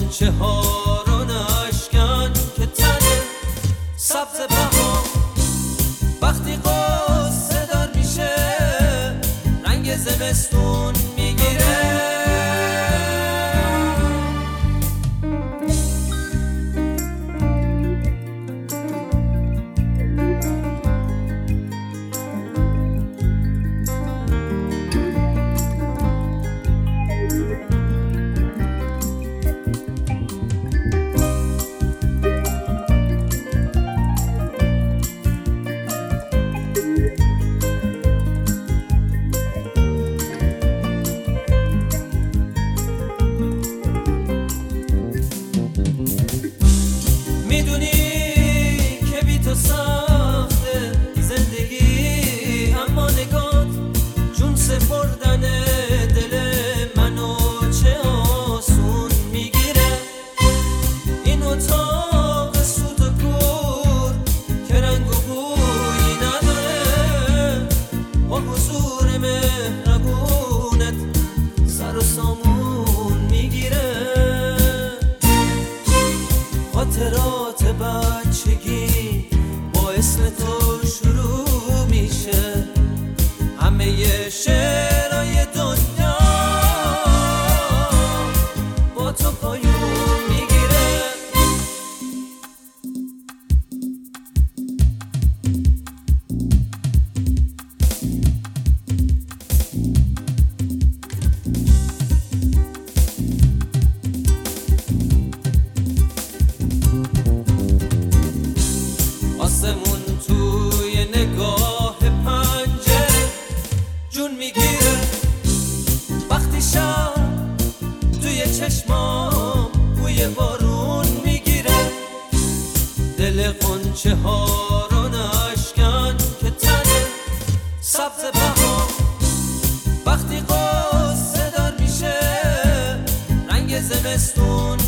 غنچه ها رو نشکن که تنه سبز بهار وقتی قصه دار میشه رنگ زمستون میگیره. میدونی که بی تو سخته زندگی، اما نگات جون سپردن دل منو چه آسون میگیره. این اتاق سوت و کور که رنگ و بویی نداره با حضور مهربونت سر و سامون میگیره. خاطرات بچگی با اسم تو شروع میشه، همه شعرهای دنیا با تو پایون میگیره. آسمون توی نگاه پنجره جون میگیره، وقتی شب توی چشمام بوی بارون میگیره. دل غنچه ها رو نشکن که تنه سبز بهار وقتی قصه دار میشه رنگ زمستون